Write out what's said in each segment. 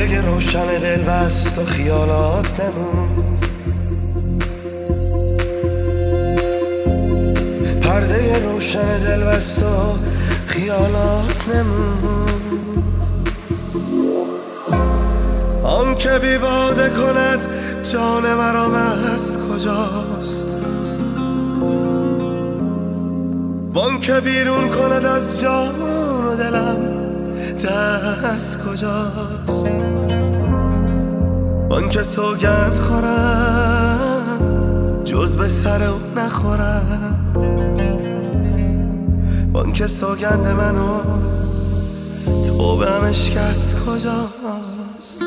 پرده روشن دل بست و خیالات نمون، پرده روشن دل بست و خیالات نمون. آن که بی باده کند جان مرا مست کجاست، وان که بیرون کند از جان و دلم دست کجاست. وان که سوگند خورم جز به سر او نخورم، وان که سوگند منو توبه هم اشکست کجاست.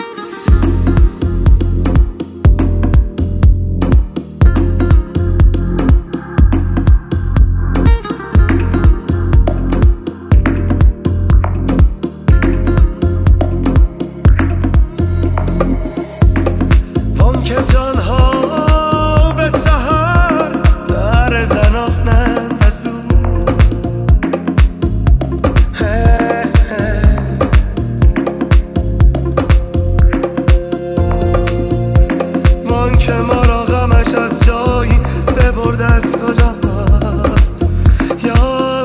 که جانها به سحر نعره زنانند از او، وان که ما را غمش از جایی ببرد از کجاست. یا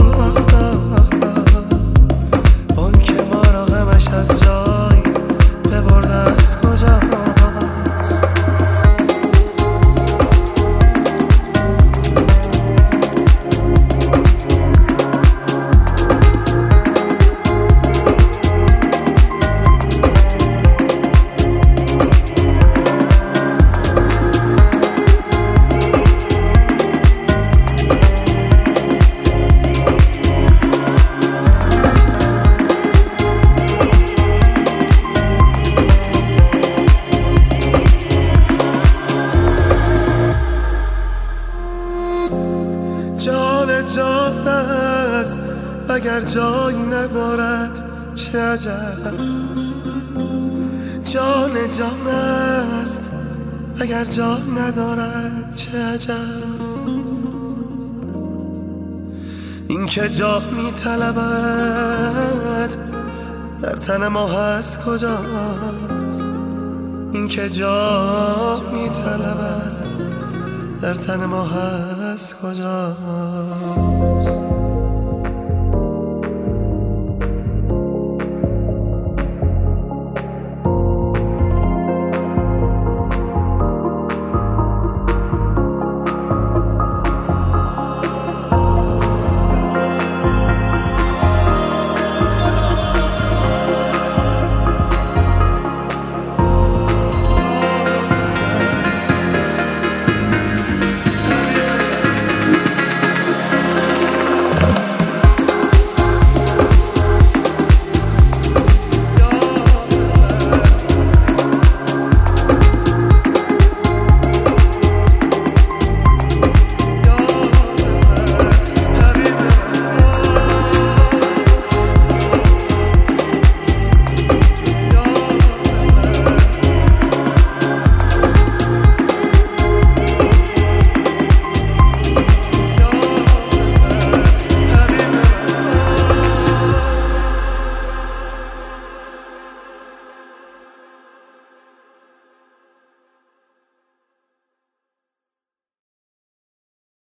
وان که ما را غمش از جایی ببرد از کجاست. جان است اگر جایی ندارد چه عجب، جان است اگر جای ندارد چه عجب. این که جا می طلبد در تن ما هست کجاست، این که جا می طلبد در تن ما هست کجاست.